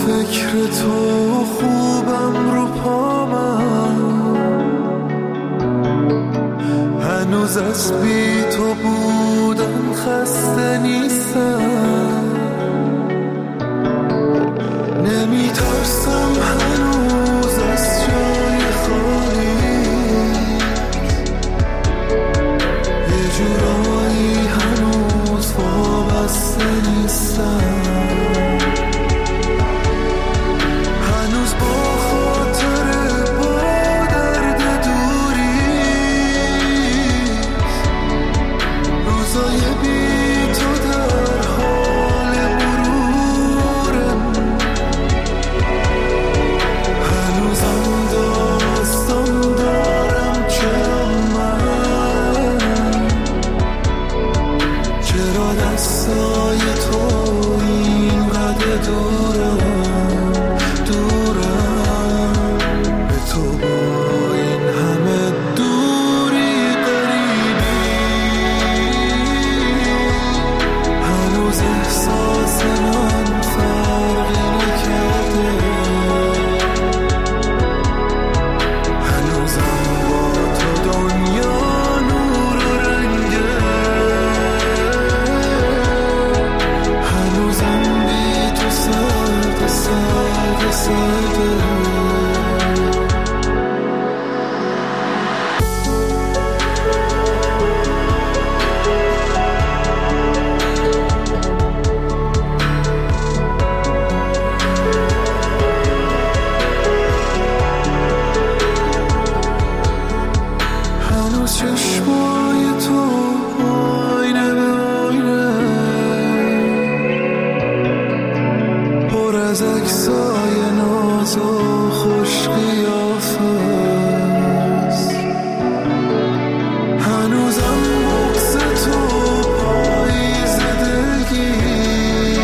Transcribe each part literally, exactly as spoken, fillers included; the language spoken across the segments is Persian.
فکر تو خوبم رو پامم، هنوز از بی تو بودن خسته نیستم، نمی ترسم هنوز از جای خالی، یه جورایی هنوز وابسته نیستم، هنوز با خاطر با درد دوری، روزای بی تو در حال مرورم، هنوزم داستان دارم چرا من، چرا دستای تو اینقدر دورم دورم، به تو با این همه دوری قریبی، هنوز احساس من فرقی نکرده، هنوزم با تو دنیا نور و رنگه، هنوزم بی تو سرد سرد سرده. هنوز چشمای تو آینه به آینه، پر از عکسای ناز و خوش قیافه است، هنوزم بغض تو پاییز دلگیر،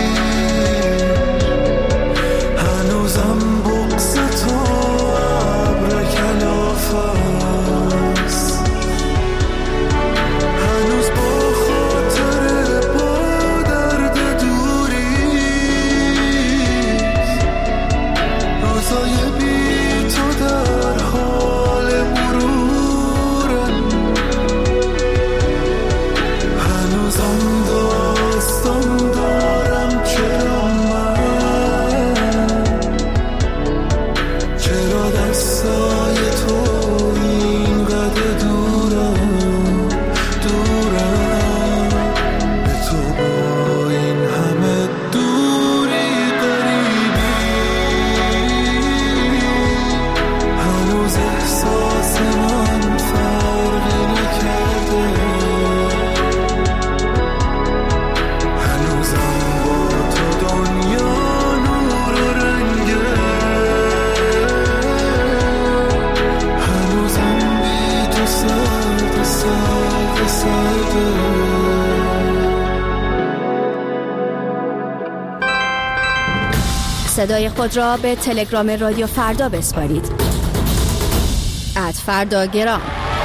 هنوزم بغض تو ابر کلافه است، هنوز با خاطر با درد دوری، روزای بی تو در حال مرورم، هنوزم داستان دارم چرا من، چرا دستای تو اینقدر دورم دورم، به تو با این همه دوری قریبی، هنوز احساس من فرقی نکرده، هنوزم با تو دنیا نور و رنگه، هنوزم بی تو سرد سرد سرده. صدای خود را به تلگرام رادیو فردا بسپارید. ات فرداگرام.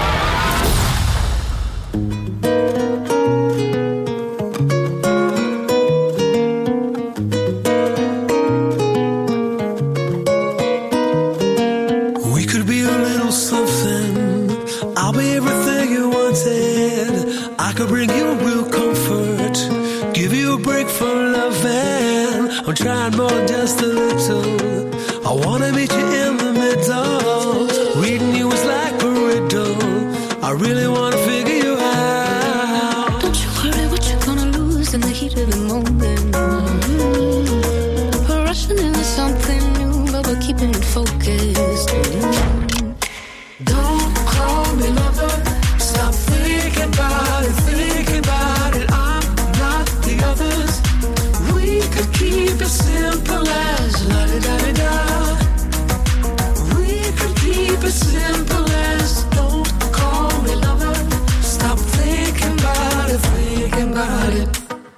We could be a little something, I'll be everything you wanted, I could bring you real comfort, give you a break from loving, I'm trying more just a little, I wanna meet you in the middle, reading you is like a riddle, I really wanna figure you out. Don't you worry what you're gonna lose in the heat of the moment, we're rushing into something new but we're keeping it focused. Don't call me lover, stop thinking about it, thinking about it, I'm not the others, we could keep it simple as la-da-da-da-da, we could keep it simple as don't call me lover, stop thinking about it, thinking about it.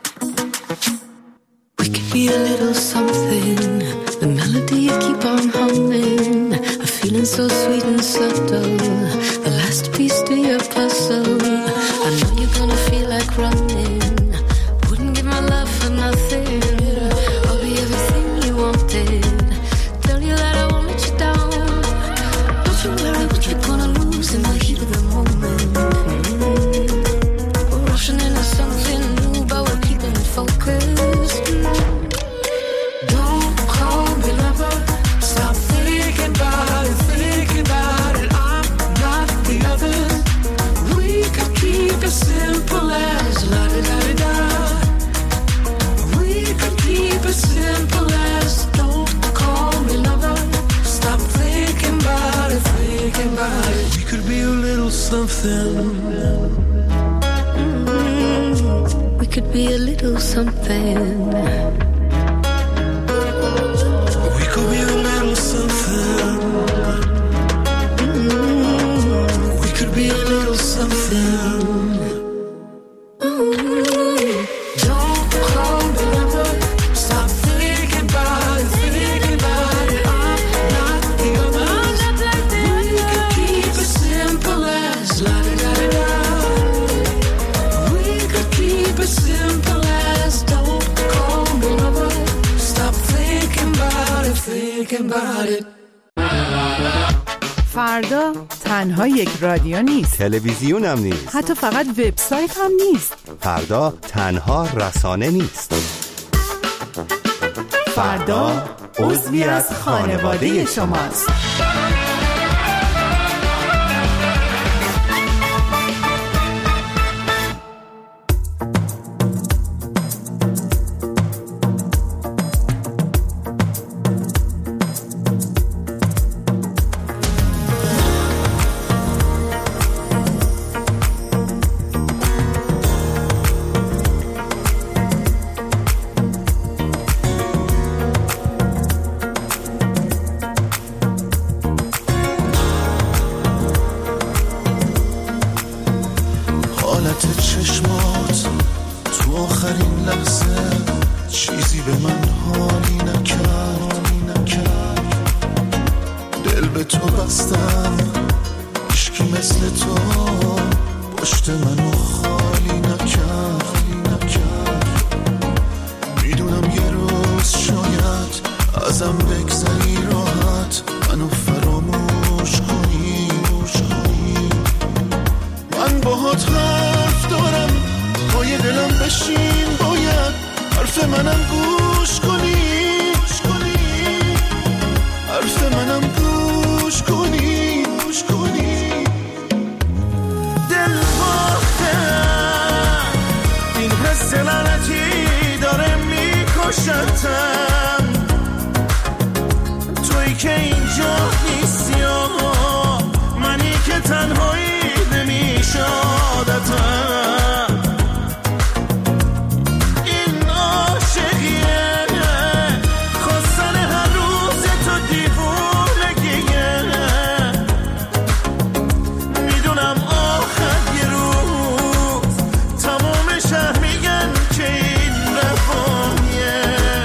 We could be a little something, the melody you keep on humming, a feeling so sweet and subtle, the last piece to your puzzle, I know you're gonna feel like running, wouldn't give my love for nothing, I'll be everything you wanted, something. Mm-hmm. We could be a little something. We could be a little something. Mm-hmm. We could be a little something. فردا تنها یک رادیو نیست، تلویزیون هم نیست، حتی فقط وبسایت هم نیست. فردا تنها رسانه نیست. فردا عضوی از خانواده شماست. توی که اینجا نیستی، منی که تنهایی نمیشه عادتم. این عاشقیه خواستن هر روز تو دیوونگیه. میدونم آخر یه روز تمام شهر میگن که این رفاهیه.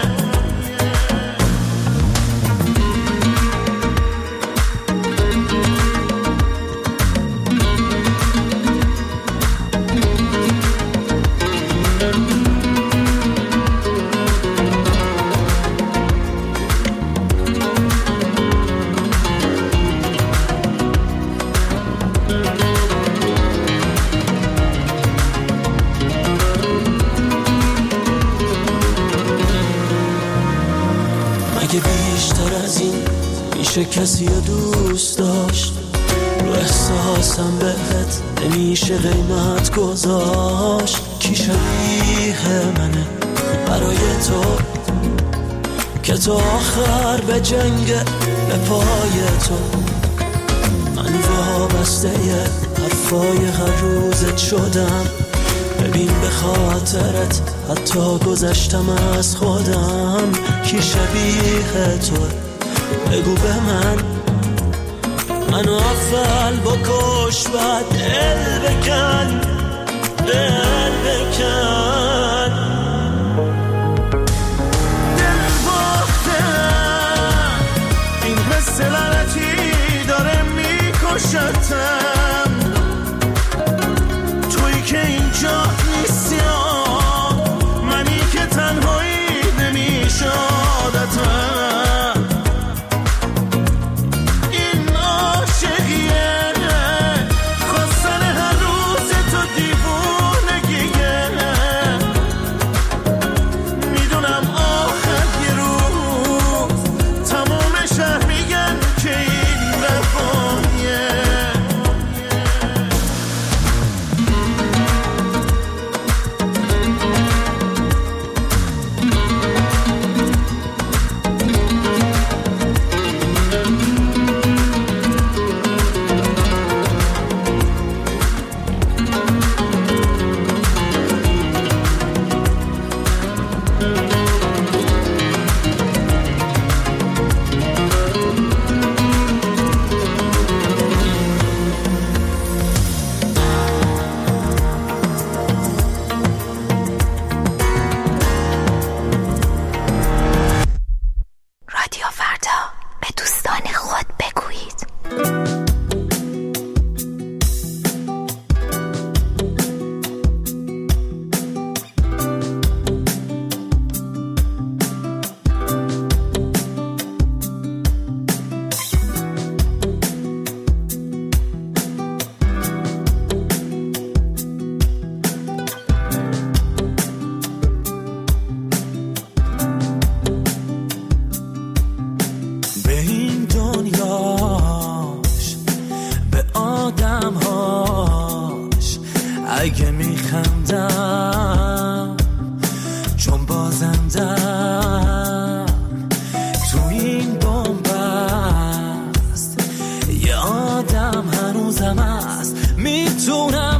بیشتر از این میشه کسی رو دوست داشت؟ رو احساسم بهت نمیشه قیمت گذاشت. کی شبیه منه برای تو که تو آخر به جنگ به پای تو؟ من وابسته حرفای هر روزت شدم. ببین به خاطرت حتی گذشتم از خودم. کی شبیه تو بگو به من، منو اول بکش بعد دل بکن، دل بکن. دل باختم این حس لعنتی داره میکشتم. توی که اینجا نیستی، منی که تنهایی نمیشه عادتم. این عاشقیه خواستن هر روز تو میخندم چون بازندم تو این بنبست. یه آدم هنوزم هست میتونم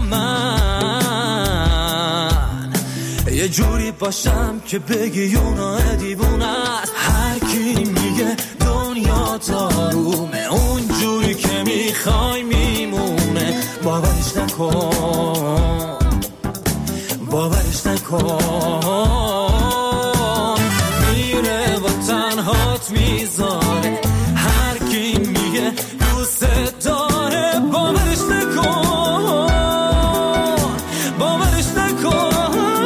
من یه جوری باشم که بگی اونا دیوونه است. هر کی میگه دنیا دارومه اون جوری که میخوای میمونه. باورش نکن باورش نکن میره و تنهات میذاره. هر کی میگه دوست داره باورش نکن باورش نکن.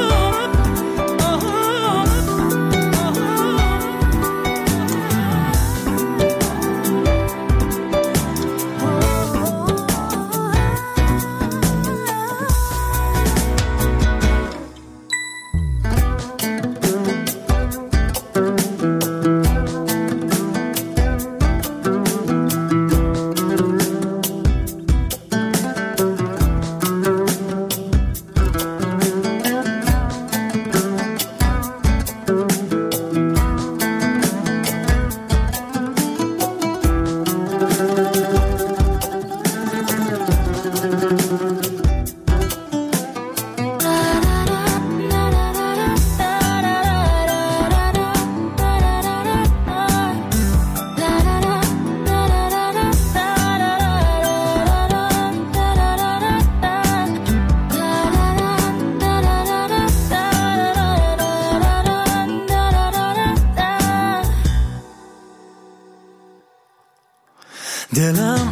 دلم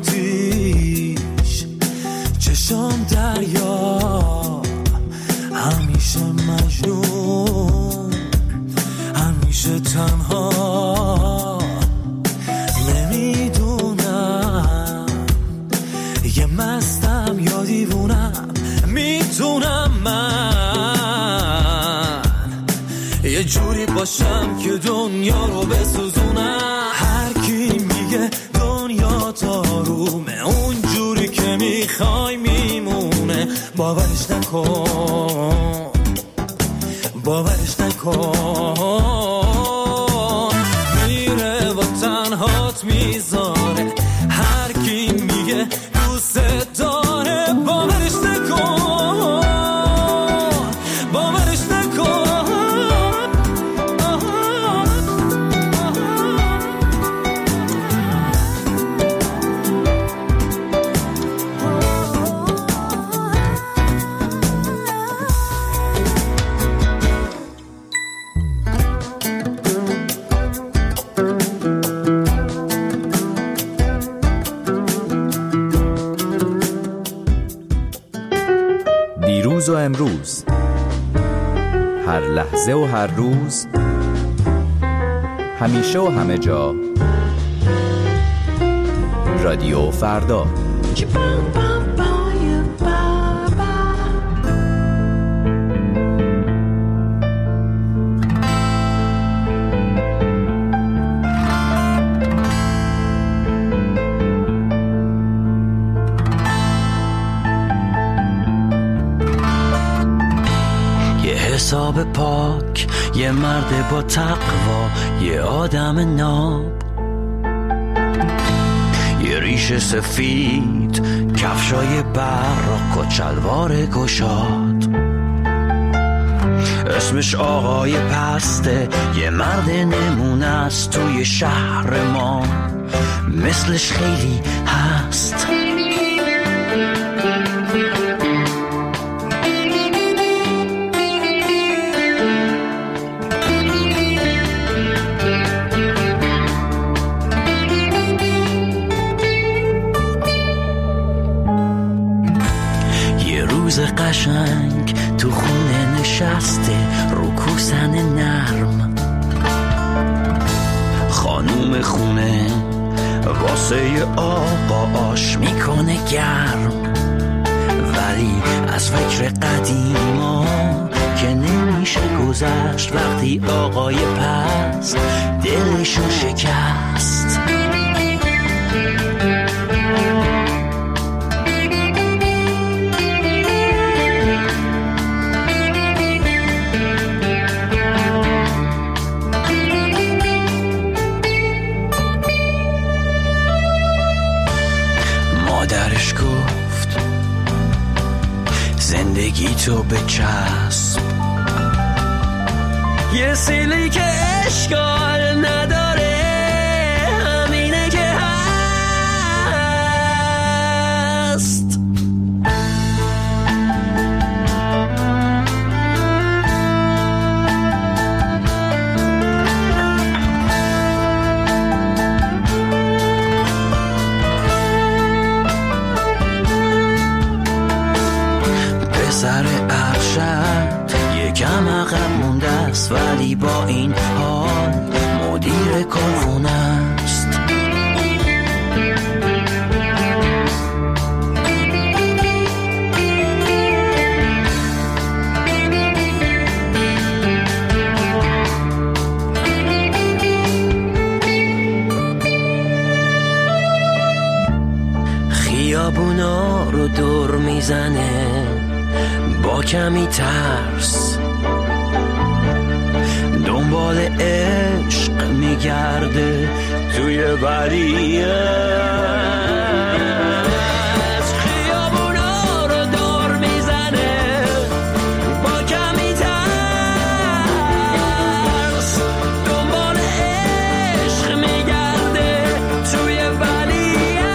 آتیش چشم دریا همیشه مجنون همیشه تنها. نمیدونم یه مستم یا دیوونم میتونم من یه جوری باشم که دنیا رو بسوزونم. هر کی میگه دنیا دارومه اون جوری که میخوای میمونه. باورش نکن باورش نکن میره و تنهات میذاره. هر کی میگه دوست داره باورش نکن باورش نکن. دیروز و امروز، هر لحظه و هر روز، همیشه و همه جا، رادیو فردا. حساب پاک یه مرد با تقوا یه آدم ناب یه ریش سفید کفشای براق و چلوار گشاد. اسمش آقای پسته یه مرد نمونه است توی شهر ما. مثلش خیلی هست قشنگ تو خونه نشسته رو کوسن نرم. خانوم خونه واسه آقا آش میکنه گرم. ولی از فکر قدیما که نمیشه گذشت وقتی آقای پس دلشو شکست. زندگی تو بچسب، یه سیلی که اشکال نداره، همینه که هست. سر ارشد یکم عقب مونده است، ولی با این حال مدیر کارخونه است. خیابونا رو دور میزنه با کمی ترس، دنبال عشق میگرده توی وریه. خیابونا رو دور میزنه با کمی ترس، دنبال عشق میگرده توی وریه.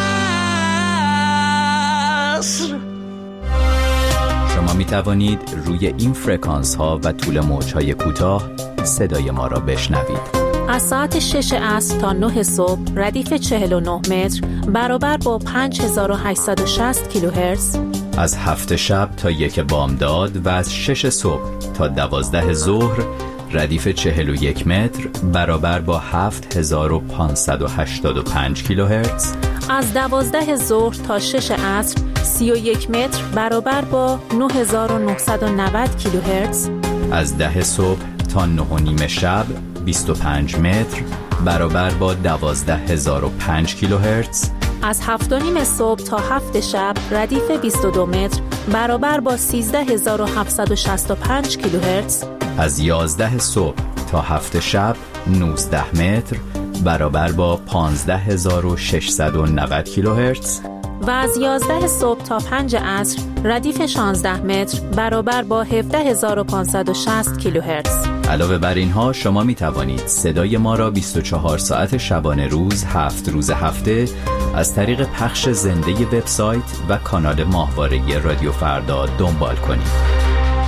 شما می توانید روی این فرکانس ها و طول موج های کوتاه صدای ما را بشنوید. از ساعت شش عصر تا نه صبح ردیف چهل و نه متر برابر با پنج هزار و هشتصد و شصت کیلوهرتز. از هفت شب تا یک بامداد و از شش صبح تا دوازده ظهر ردیف چهل و یک متر برابر با هفت هزار و پانصد و هشتاد و پنج کیلوهرتز. از دوازده ظهر تا شش عصر سی و یک متر برابر با نه هزار و نهصد و نود کیلوهرتز. از ده صبح تا نه و نیم شب بیست و پنج متر برابر با دوازده هزار و پنج کیلوهرتز. از هفت و نیم صبح تا هفت شب ردیف بیست و دو متر برابر با سیزده هزار و هفتصد و شصت و پنج کیلوهرتز. از یازده صبح تا هفت شب نوزده متر برابر با پانزده هزار و ششصد و نود کیلوهرتز. و از یازده صبح تا پنج عصر ردیف شانزده متر برابر با هفده هزار و پانصد و شصت کیلوهرتز. علاوه بر اینها شما می توانید صدای ما را بیست و چهار ساعت شبانه روز هفت روز هفته از طریق پخش زنده وبسایت و کانال ماهواره رادیو فردا دنبال کنید.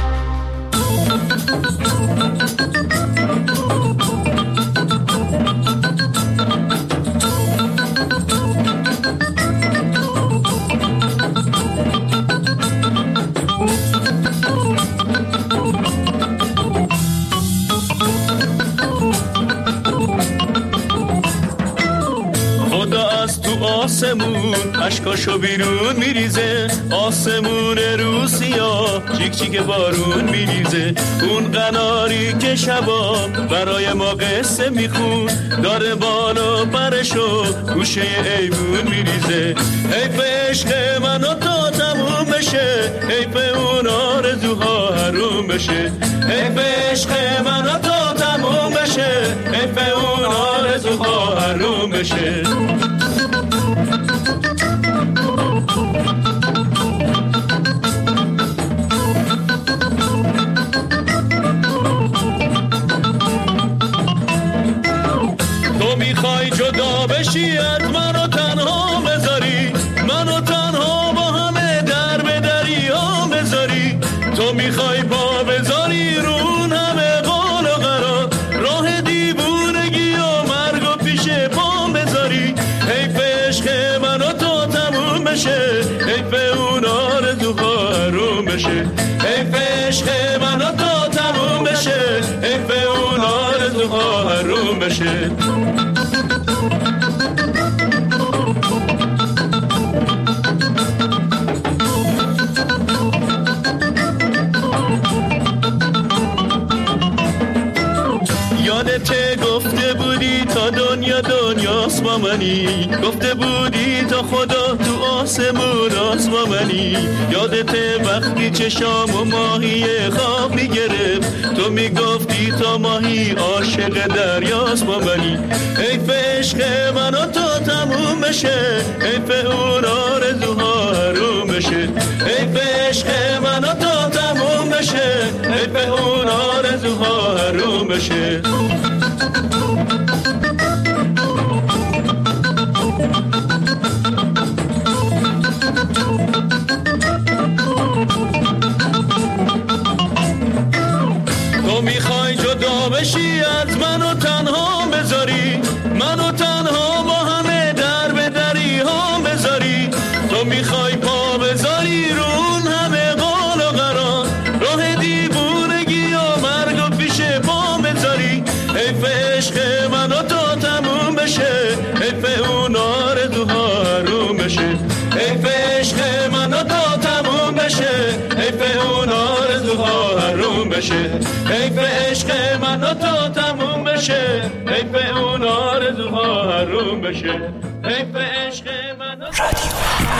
آسمون اشکاشو بیرون میریزه، آسمون روسیا چیک چیک بارون میریزه. اون قناری که شبا برای ما قصه میخون، داره بالا پرشو گوشه ایوون میریزه. حیف عشق من و تو تموم بشه، حیف اون آرزوها حروم بشه. حیف عشق من و تو تموم بشه، حیف اون آرزوها حروم بشه. میخوای جدا بشی از منو تنها بذاری، منو تنها با همه در به دریا بذاری. تو میخوای پا بذاری رون همه قول و قرار، راه دیوونگی و مرگ و پیش پا بذاری. حیف عشق منو تو تموم بشه، حیف اون آرزوها حروم بشه. حیف عشق منو تو تموم بشه، حیف اون آرزوها حروم بشه. یادت گفته بودی تا دنیا دنیاست با منی، گفته بودی تا خدا تو آسمون است با منی. یادت وقتی چشام و ماهی خواب میگرفت، تو میگفتی تا ماهی عاشق دریاست با منی. حیف عشق من و تو تموم بشه، حیف اون آرزوها حروم بشه. حیف عشق آروم بشه. تو میخوای جدا بشی از منو تنها بذاری، منو تنها با همه در به دری ها بذاری. تو میخوای پا بذاری رو اون همه قال و قرار، راه دیوونگی و مرگ و پیش پا بذاری. حیف عشق منو تا تموم بشه، حیف اون آرزوها حروم بشه. حیف عشق منو تا تموم بشه، حیف اون آرزوها حروم بشه. حیف عشق منو تا تموم بشه، حیف اون آرزوها حروم بشه. حیف عشق منو رادیو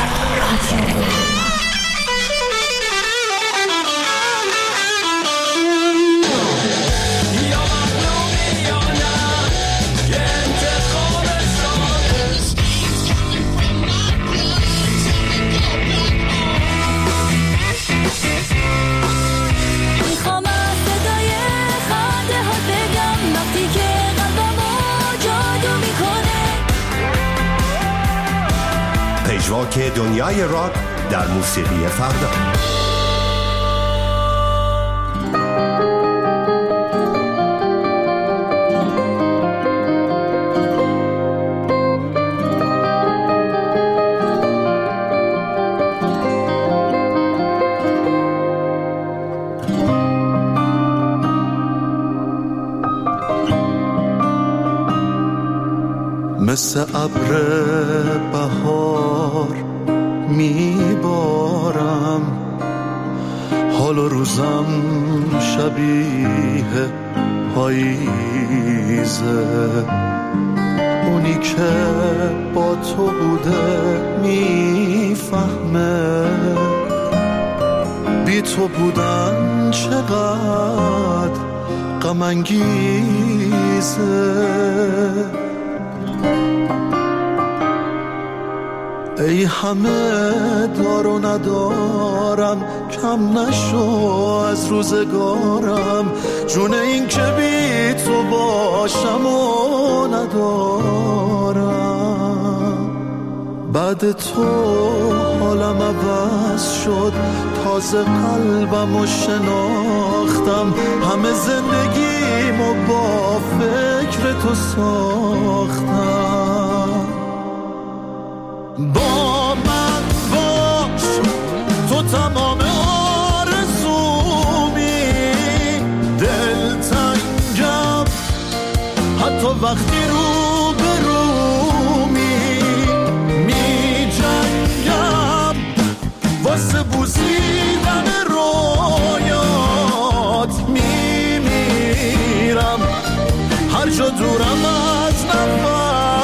پژواک دنیای راک در موسیقی فردا. مثل ابر بهار میبارم، حال و روزم شبیه پاییزه. اونی که با تو بوده میفهمه بی تو بودن چقدر غم انگیزه. ای همه دار و ندارم، کم نشو از روزگارم. جون این که بی تو باشم و ندارم. بعد تو حالم عوض شد، تازه قلبم و شناختم. همه زندگیمو با فکر تو ساختم. با من باش، تو تمام آرزومی. دلتنگم حتی وقتی رو به رومی. می جنگم واسه بوسیدن رویات. می میرم هر جا دورم از نفس.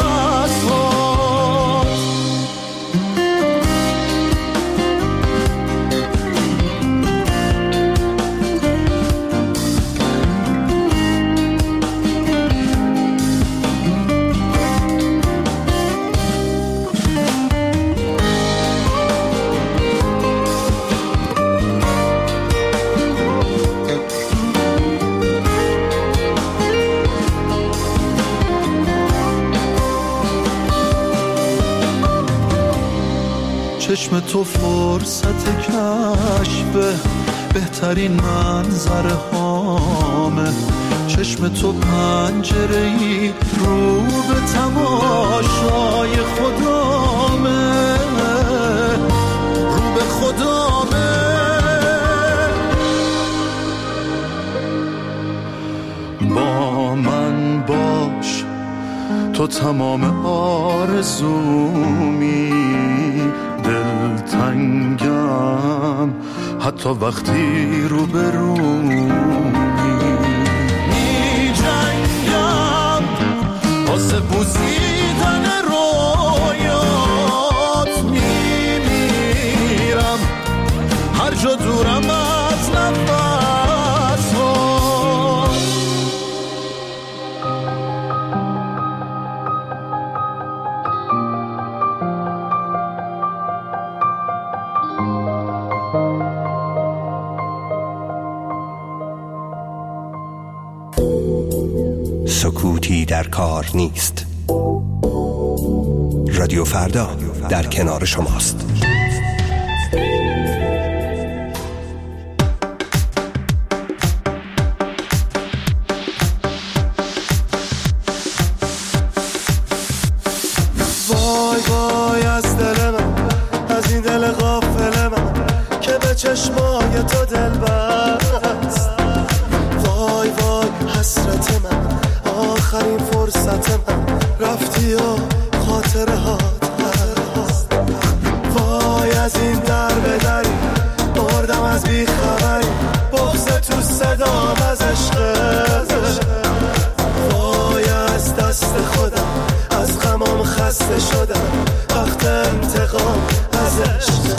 چشم تو فرصت کشف بهترین منظره هامه. چشم تو پنجره‌ای رو به تماشای خدامه، رو به خدامه. با من باش، تو تمام آرزومی. دلتنگم حتی وقتی رو به رومی. می جنگم واسه بوسیدن رویات. می میرم هر جا دورم از نفس. Oh سکوتی در کار نیست. رادیو فردا در کنار شماست. وای وای از دل من، از این دل غافل من که به چشمای تو دل بست. وای وای حسرت من، آخرین فرصت من، رفتی و خاطره هات هست. وای از این در به دری مردم از بی خبری، بغض تو صدام از عشق. وای از دست خودم، از غمام خسته شدم، وقت انتقام از عشق.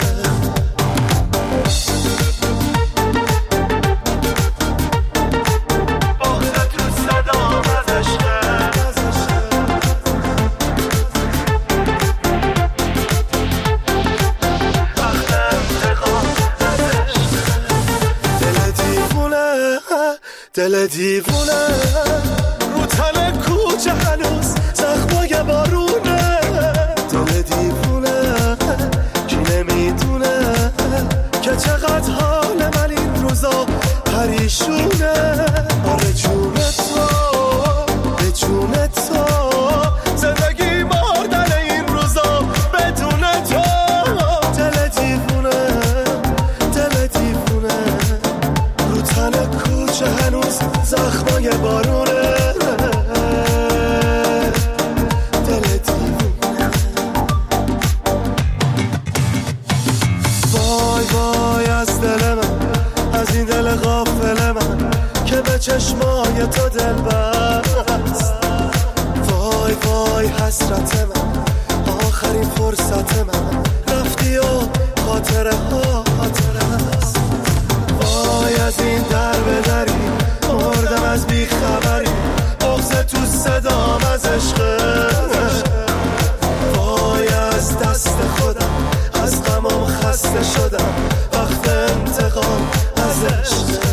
دل دیوونه رو تن کوچه هنوز زخمای بارونه. دل دیوونه کی نمیدونه که چقدر حال من این روزا پریشونه. آره جون تو به جون تو، زندگی مردن این روزا بدون تو. دل دیوونه دل دیوونه رو تن کوچه هنوز زخمای بارونه. دل دیوونه. وای وای از دل من، از این دل غافل من که به چشمای تو دل بست. وای وای حسرت من، آخرین فرصت من، رفتی و خاطره ها خاطره هست. وای از این در به دری مردم از بی خبری، بغض تو صدام از عشق. وای از دست خودم، از غمام خسته شدم، وقت انتقام از عشق.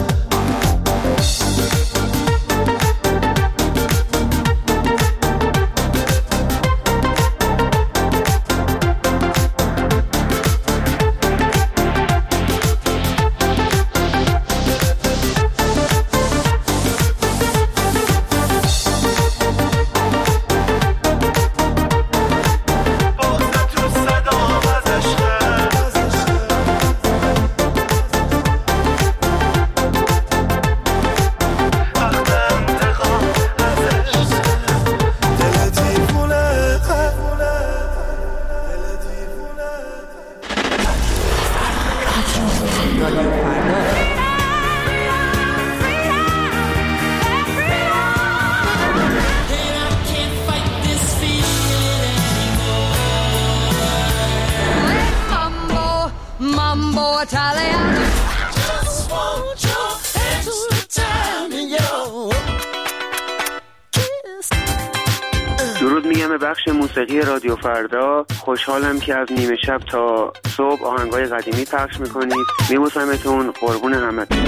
درود میگم به بخش موسیقی رادیو فردا. خوشحالم که از نیمه شب تا صبح آهنگای قدیمی پخش میکنید. میبوسمتون، قربون همتون.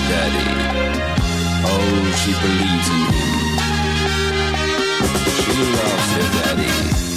daddy. Oh, she believes in him. She loves her daddy.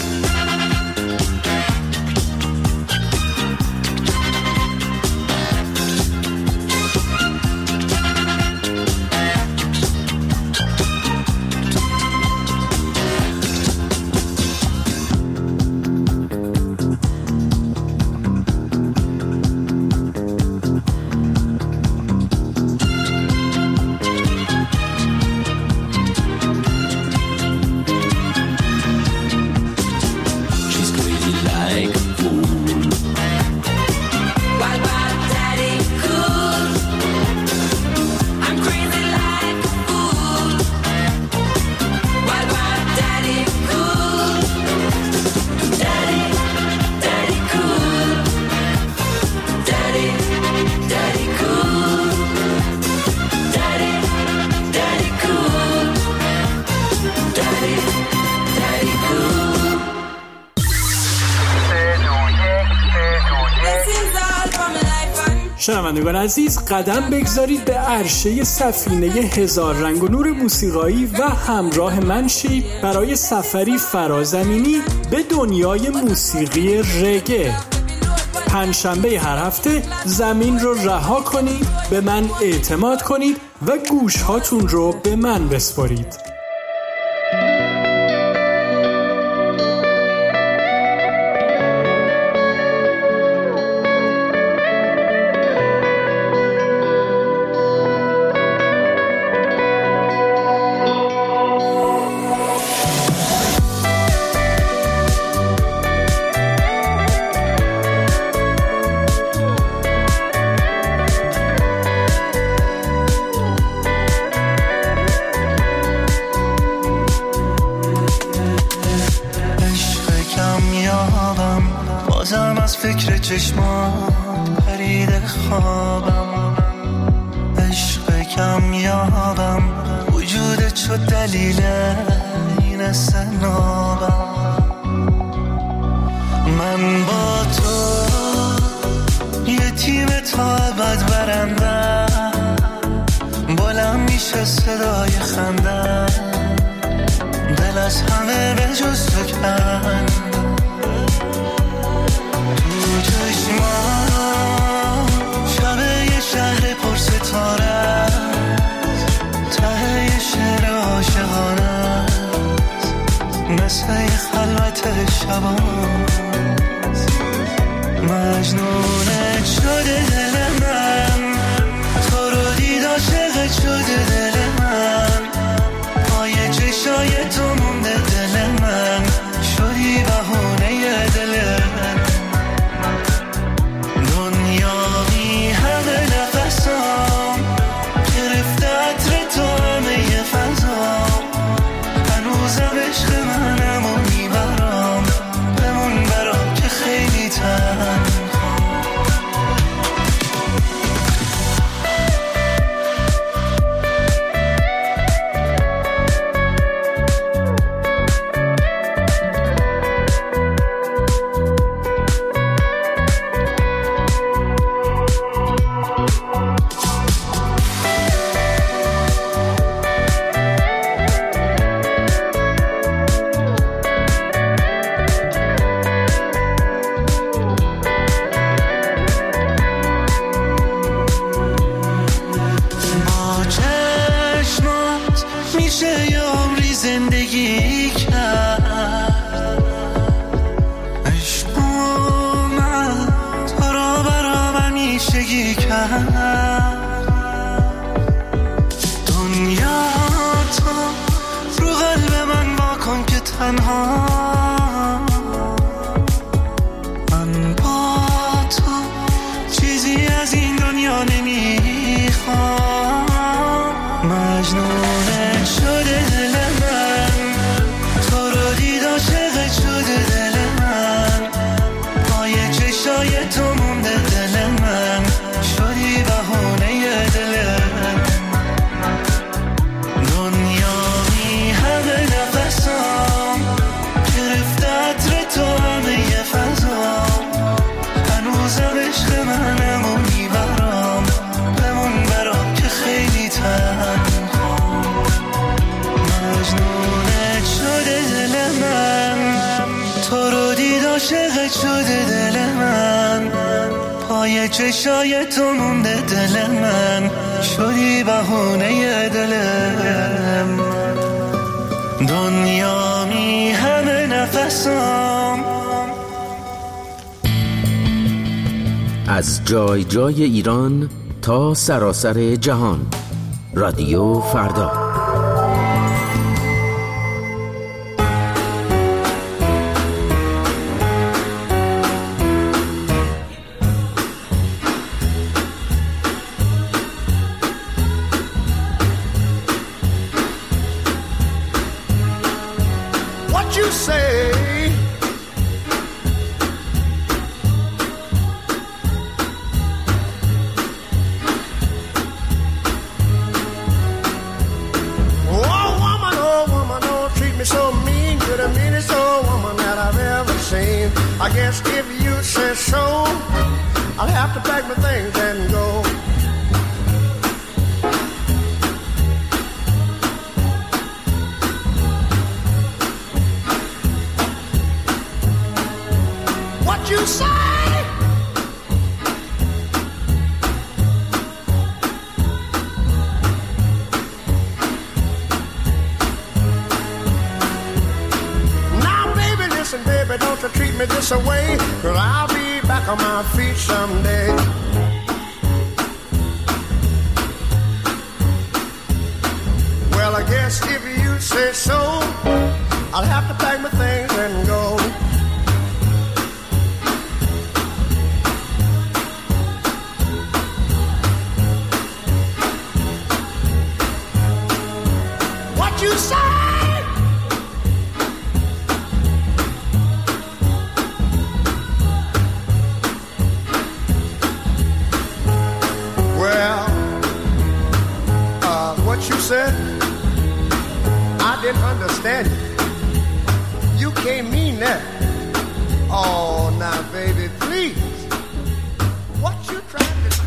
شنوندگان عزیز، قدم بگذارید به عرشه سفینه هزار رنگ و نور موسیقایی و همراه من شید برای سفری فرازمینی به دنیای موسیقی رگه. پنجشنبه هر هفته زمین رو رها کنید، به من اعتماد کنید و گوش هاتون رو به من بسپارید. چشمات پرید خوابم، عشق کم یابم، وجودت شد دلیل این سنابم. من با تو یه تیم تا ابد برندم، بلند میشه صدای خندم، دل از همه به جز تو کن. شبه یه شهر پر ستاره، ته یه شعر عاشقانه، مثل یه خلوت شباست. مجنونت شده دل من، تو رو دید عاشقت شده دل من، پای چشای تو مونده دل من، شدی بهونه دل من. عاشقت شده دل من، پای چشای تو مونده دل من، شدی بهونه دلم، دنیا می همه نفسم. از جای جای ایران تا سراسر جهان، رادیو فردا. I guess if you say so, I'll have to pack my things and go. What you say? Now, baby, listen, baby, don't you treat me this away, 'cause I'll be back on my feet someday. Well, I guess if you say so, I'll have to pack my things and go. What you say? Said I didn't understand you. You can't mean that. Oh, now, baby, please. What you trying to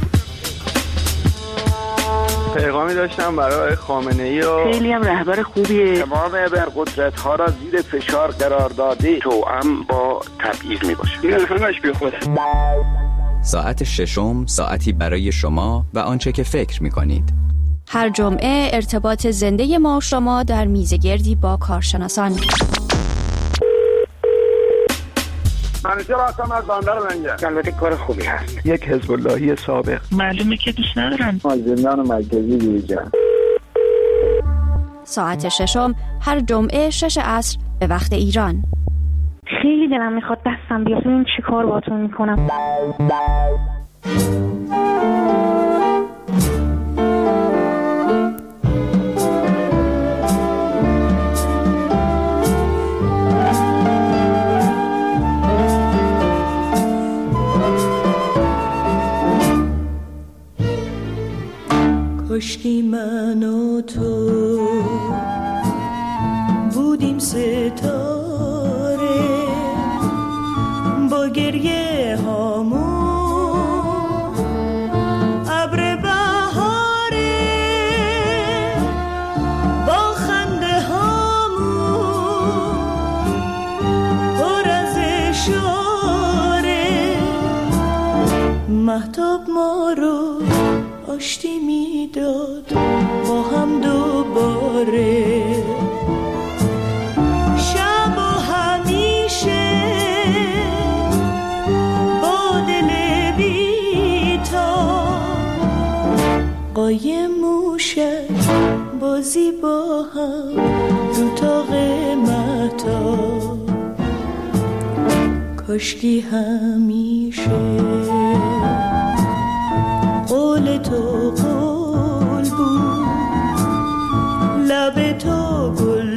do? پیغامی داشتم برای خامنه‌ای و خیلی هم رهبر خوبیه. تمام ابرقدرت‌ها را زیر فشار قرار داده، توأم با تبعیض میباشه. این همش بیخوده. ساعت ششم، ساعتی برای شما و آنچه که فکر میکنید. هر جمعه ارتباط زنده ما و شما در میزگردی با کارشناسان. منیجر هستم از بندر لنگر. البته کار خوبی هست. یک حزب اللهی سابق. معلومه که دوست ندارن. از زندان مرکزی بیرون. ساعت ششم هر جمعه شش عصر به وقت ایران. خیلی دلم میخواد دستم بیاد ببین چی کار باهاتون میکنم. کاشکی من و تو بودیم ستاره با گریه هامون ابر بهاره با خنده هامون پر از اشاره مهتاب ما رو آشتی میداد با هم دوباره شب و همیشه با دل بیتا قایم موشک بازی با هم رو تاق مهتاب کاشکی همیشه قول تو قول بود لب تو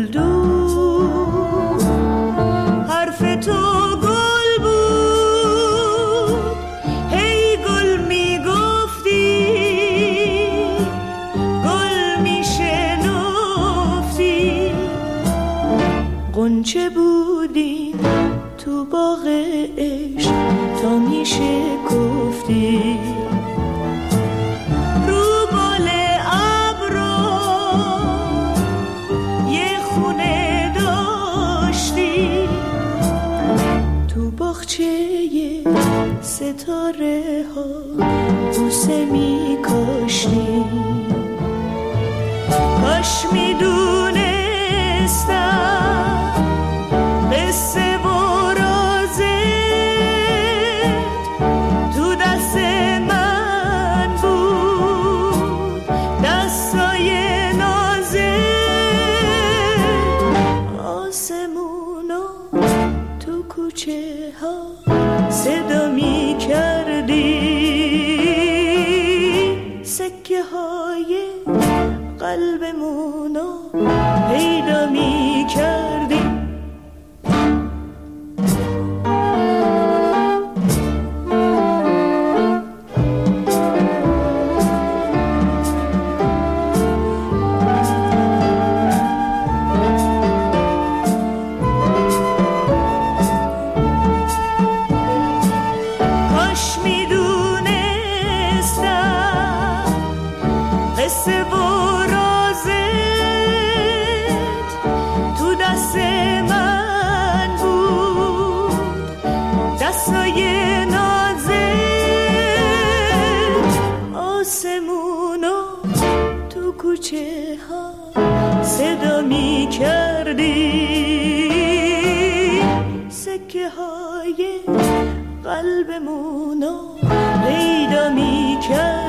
گلدون حرف تو گل بود هی گل میگفتی گل میشنفتی غنچه بودیم تو باغ عشق تا میشکفتی باغچه ستاره ها بوسه می کاشتیم. کاش می دونستم قصه و رازت تو دست من بود، دستای نازت. آسمونا تو کوچه ها صدا می کردی، سکه های قلبمونو پیدا می کردی. کاش می دونستم قصه و رازت تو دست من بود، دستای نازت. آسمونا تو کوچه ها صدا می کردی، سکه های قلبمونو پیدا می کردی.